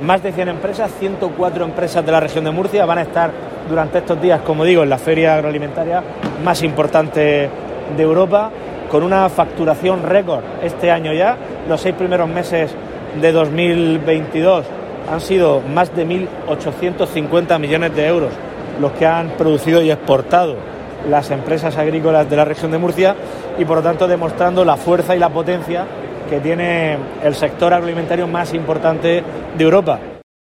más de 100 empresas, 104 empresas de la región de Murcia van a estar durante estos días, como digo, en la feria agroalimentaria más importante de Europa, con una facturación récord este año ya. Los 6 primeros meses de 2022 han sido más de 1.850 millones de euros los que han producido y exportado las empresas agrícolas de la región de Murcia, y por lo tanto demostrando la fuerza y la potencia que tiene el sector agroalimentario más importante de Europa.